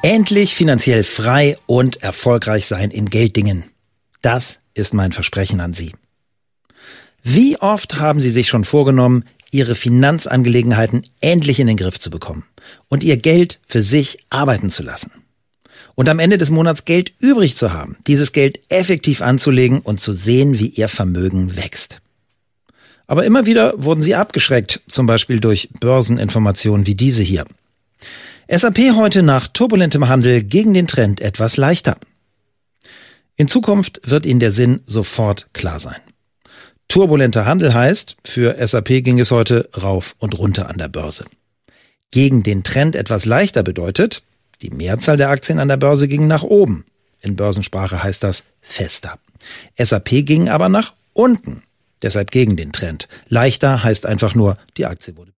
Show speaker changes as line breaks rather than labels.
Endlich finanziell frei und erfolgreich sein in Gelddingen. Das ist mein Versprechen an Sie. Wie oft haben Sie sich schon vorgenommen, Ihre Finanzangelegenheiten endlich in den Griff zu bekommen und Ihr Geld für sich arbeiten zu lassen? Und am Ende des Monats Geld übrig zu haben, dieses Geld effektiv anzulegen und zu sehen, wie Ihr Vermögen wächst. Aber immer wieder wurden Sie abgeschreckt, zum Beispiel durch Börseninformationen wie diese hier. SAP heute nach turbulentem Handel gegen den Trend etwas leichter. In Zukunft wird Ihnen der Sinn sofort klar sein. Turbulenter Handel heißt, für SAP ging es heute rauf und runter an der Börse. Gegen den Trend etwas leichter bedeutet, die Mehrzahl der Aktien an der Börse ging nach oben. In Börsensprache heißt das fester. SAP ging aber nach unten, deshalb gegen den Trend. Leichter heißt einfach nur, die Aktie wurde